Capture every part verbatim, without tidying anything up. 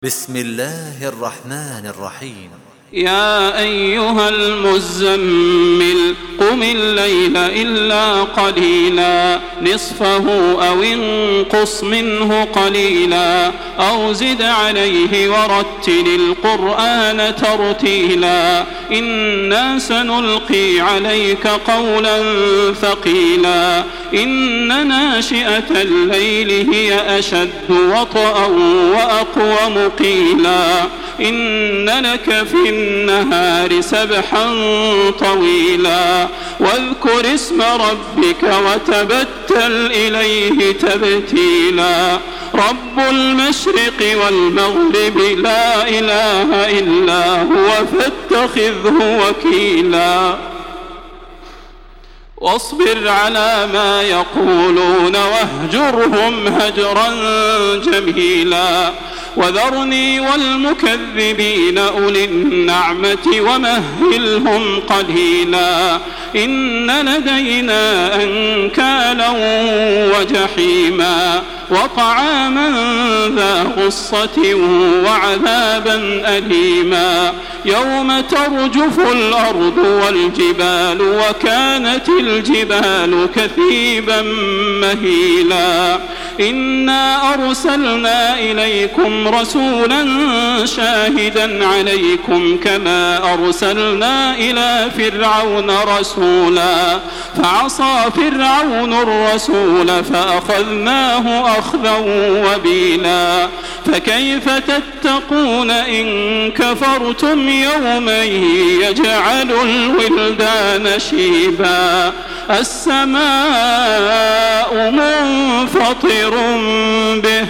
بسم الله الرحمن الرحيم. يا أيها المزمل قم الليل إلا قليلا نصفه أو انقص منه قليلا أو زد عليه ورتل القرآن ترتيلا إنا سنلقي عليك قولا ثقيلا إن ناشئة الليل هي أشد وطئا وأقوم قيلا إن لك في النهار سبحا طويلا واذكر اسم ربك وتبتل إليه تبتيلا رب المشرق والمغرب لا إله إلا هو فاتخذه وكيلا واصبر على ما يقولون واهجرهم هجرا جميلا وذرني والمكذبين أولي النعمة ومهلهم قليلا إن لدينا أنكالا وجحيما وطعاما ذا غصة وعذابا أليما يوم ترجف الأرض والجبال وكانت الجبال كثيبا مهيلا إنا أرسلنا إليكم رسولا شاهدا عليكم كما أرسلنا إلى فرعون رسولا فعصى فرعون الرسول فأخذناه أخذا وبيلا فكيف تتقون إن كفرتم يوما يجعل الولدان شيبا السماء منفطر به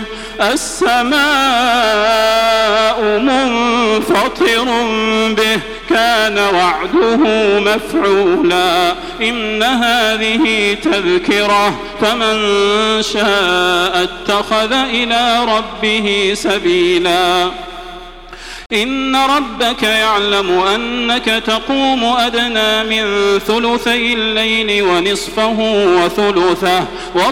السماء منفطر به كان وعده مفعولا إن هذه تذكرة فمن شاء اتخذ إلى ربه سبيلا إن ربك يعلم أنك تقوم أدنى من ثلثي الليل ونصفه وثلثه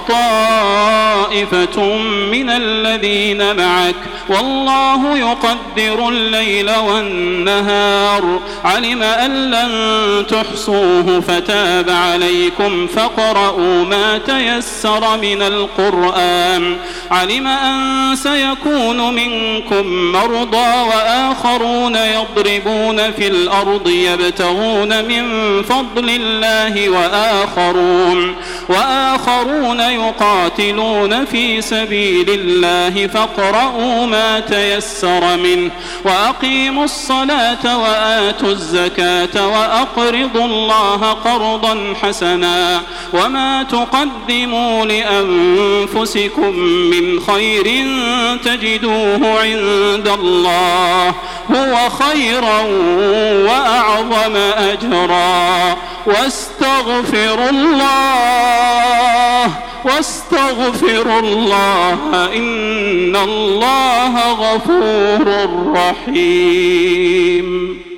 وطائفة من الذين معك والله يقدر الليل والنهار علم أن لن تحصوه فتاب عليكم فاقرؤوا ما تيسر من القرآن علم أن سيكون منكم مرضى وآخرون آخرون يضربون في الأرض يبتغون من فضل الله وآخرون وآخرون يقاتلون في سبيل الله فاقرؤوا ما تيسر منه وأقيموا الصلاة وآتوا الزكاة وأقرضوا الله قرضا حسنا وما تقدموا لأنفسكم من خير تجدوه عند الله هو خيرا وأعظم أجرا واستغفر الله واستغفر الله إن الله غفور رحيم.